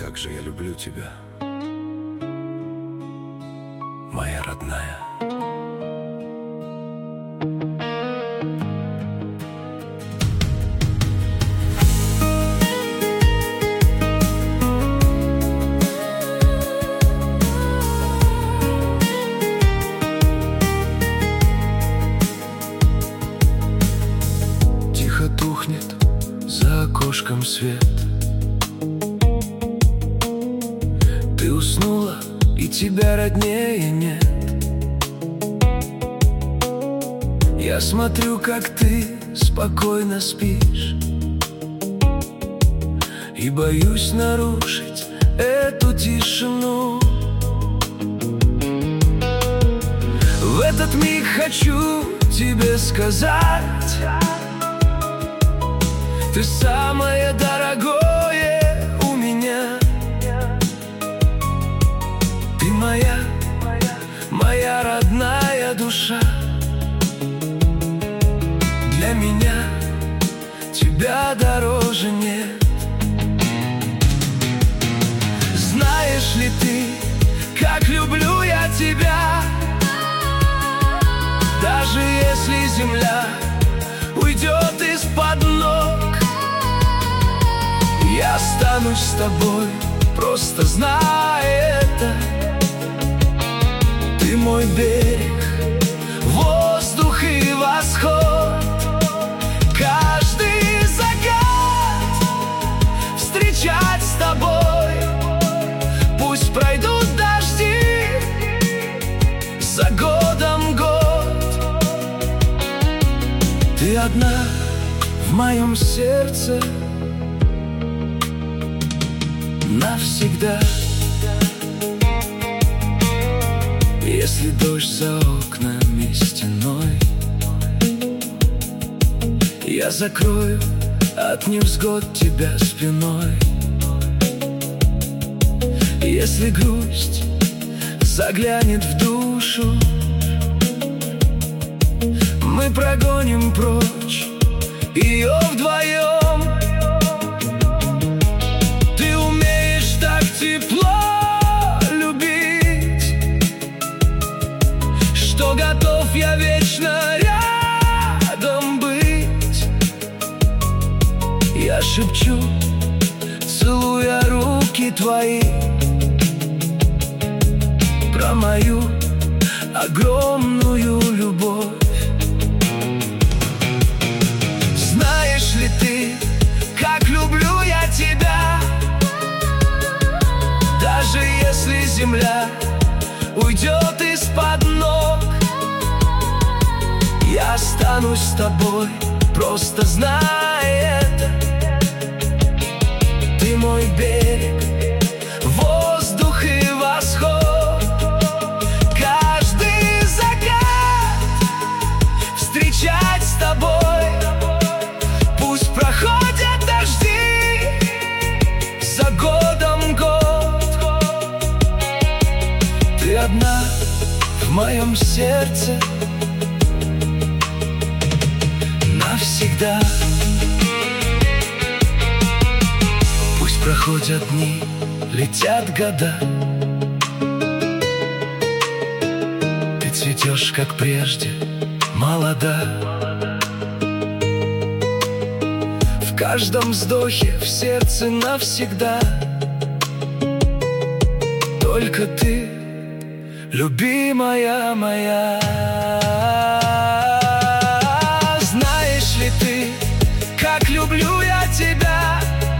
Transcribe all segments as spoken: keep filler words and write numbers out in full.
Как же я люблю тебя, моя родная. Тихо тухнет за окошком свет. Ты уснула, и тебя роднее нет. Я смотрю, как ты спокойно спишь, и боюсь нарушить эту тишину. В этот миг хочу тебе сказать: ты самое дорогое у меня. Ты моя, моя родная душа. Для меня тебя дороже нет. Знаешь ли ты, как люблю я тебя? Даже если земля уйдет из-под ног, я останусь с тобой, просто знай это. Ты мой берег, воздух и восход. Каждый закат встречать с тобой. Пусть пройдут дожди, за годом год. Ты одна в моем сердце навсегда. Если дождь за окнами стеной, я закрою от невзгод тебя спиной. Если грусть заглянет в душу, мы прогоним прочь ее вдвоем. Ты умеешь так тепло любить, что готов я вечно рядом быть. Я шепчу, целуя руки твои, про мою огромную любовь. Знаешь ли ты, как люблю я тебя? Даже если земля уйдет из-под ног, я останусь с тобой, просто знай это. Ты мой берег, воздух и восход. Каждый закат встречать с тобой. Пусть проходят дожди, за годом год. Ты одна в моем сердце навсегда. Пусть проходят дни, летят года. Ты цветешь, как прежде, молода. В каждом вздохе, в сердце навсегда. Только ты, любимая моя. Знаешь ли ты, как люблю я тебя?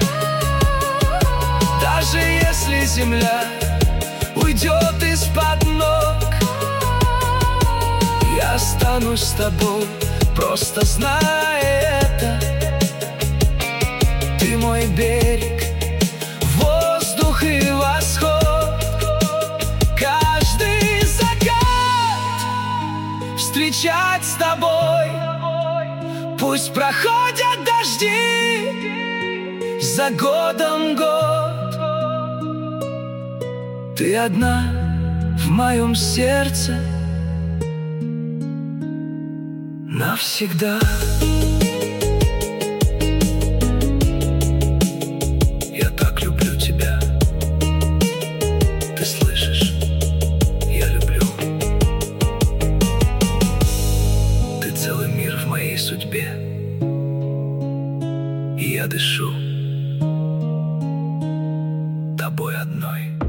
Даже если земля уйдет из-под ног, я останусь с тобой, просто знай это. Ты мой берег, воздух и восход. Каждый закат встречать с тобой. Пусть проходят дожди, за годом год. Ты одна в моем сердце навсегда. Я так люблю тебя. моей судьбе, и я дышу тобой одной.